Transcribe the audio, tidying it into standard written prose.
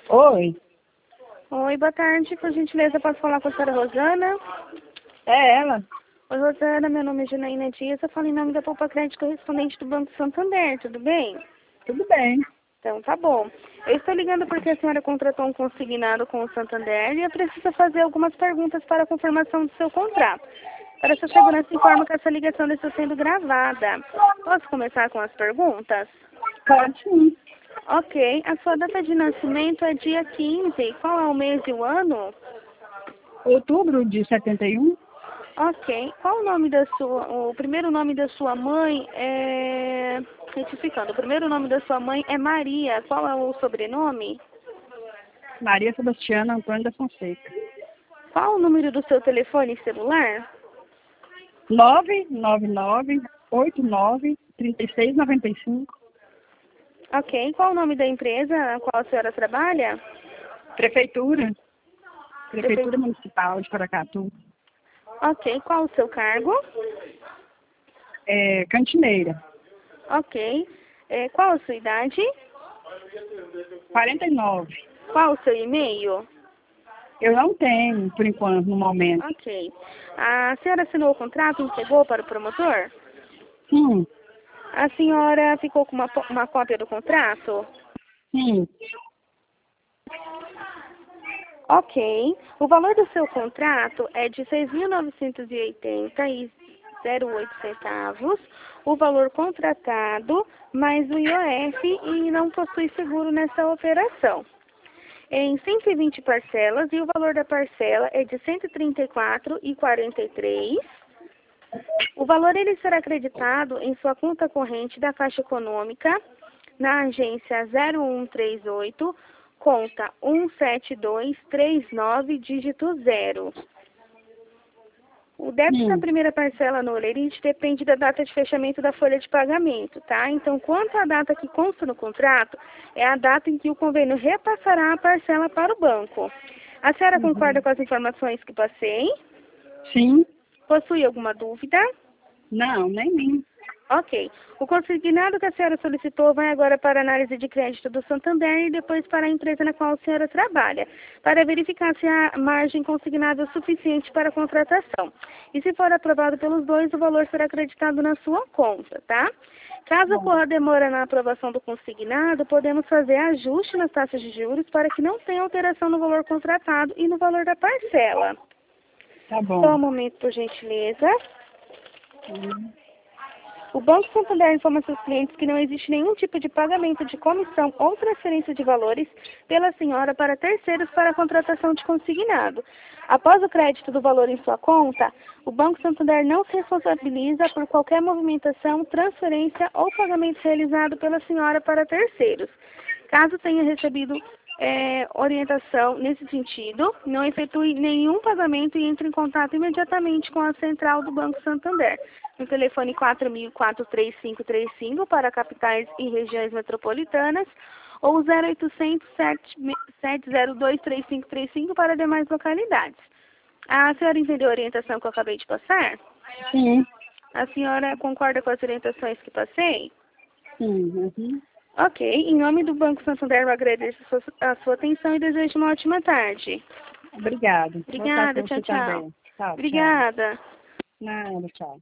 Oi, Oi, boa tarde. Por gentileza, posso falar com a senhora Rosana? é ela? Oi, Rosana. Meu nome é Janaína Dias. Eu falo em nome da Poupa Crédito correspondente do Banco Santander. Tudo bem? Tudo bem. Então, tá bom. Eu estou ligando porque a senhora contratou um consignado com o Santander e eu preciso fazer algumas perguntas para a confirmação do seu contrato. Para sua segurança, informo que essa ligação está sendo gravada. Posso começar com as perguntas? Pode sim. Ok. A sua data de nascimento é dia 15. Qual é o mês e o ano? Outubro de 71? Ok. Qual o nome da sua... O primeiro nome da sua mãe é... Retificando. O primeiro nome da sua mãe é Maria. Qual é o sobrenome? Maria Sebastiana Antônio da Fonseca. Qual o número do seu telefone celular? 999893695. Ok. Qual o nome da empresa a qual a senhora trabalha? Prefeitura. Prefeitura Prefeito. Municipal de Paracatu. Ok. Qual o seu cargo? Cantineira. Ok. Qual a sua idade? 49. Qual o seu e-mail? Eu não tenho, por enquanto, no momento. Ok. A senhora assinou o contrato e entregou para o promotor? Sim, A senhora ficou com uma cópia do contrato? sim. Ok. O valor do seu contrato é de R$ 6.980,08. O valor contratado mais o IOF e não possui seguro nessa operação. Em 120 parcelas e o valor da parcela é de R$ 134,43. O valor ele será acreditado em sua conta corrente da Caixa Econômica na agência 0138, conta 17239, dígito 0. O débito da primeira parcela no Olerite depende da data de fechamento da folha de pagamento, tá? Então, quanto à data que consta no contrato, é a data em que o convênio repassará a parcela para o banco. A senhora concorda com as informações que passei? Sim. Possui alguma dúvida? Não, nem mim. Ok. O consignado que a senhora solicitou vai agora para a análise de crédito do Santander e depois para a empresa na qual a senhora trabalha, para verificar se a margem consignada é suficiente para a contratação. E se for aprovado pelos dois, o valor será acreditado na sua conta, tá? Caso ocorra demora na aprovação do consignado, podemos fazer ajuste nas taxas de juros para que não tenha alteração no valor contratado e no valor da parcela. Tá bom. Só um momento, por gentileza. O Banco Santander informa seus clientes que não existe nenhum tipo de pagamento de comissão ou transferência de valores pela senhora para terceiros para a contratação de consignado. Após o crédito do valor em sua conta, o Banco Santander não se responsabiliza por qualquer movimentação, transferência ou pagamento realizado pela senhora para terceiros. Caso tenha recebido orientação nesse sentido, não efetue nenhum pagamento e entre em contato imediatamente com a central do Banco Santander, no telefone 4004-3535 para capitais e regiões metropolitanas ou 0800 702 3535 para demais localidades. A senhora entendeu a orientação que eu acabei de passar? Sim. A senhora concorda com as orientações que passei? Sim. Uhum. Ok, em nome do Banco Santander, eu agradeço a sua atenção e desejo uma ótima tarde. Obrigada. Boa tarde Obrigada, pra tchau, você tchau. também. Tchau, tchau. Obrigada. Nada, tchau.